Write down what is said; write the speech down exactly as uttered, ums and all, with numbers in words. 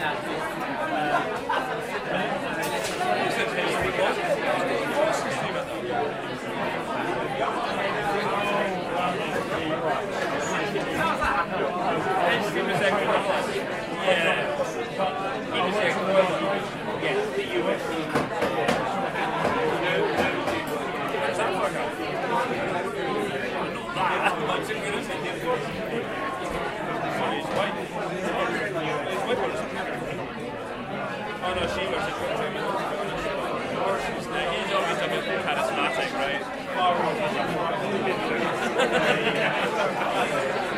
Oh no, she was. He's always a bit charismatic, right?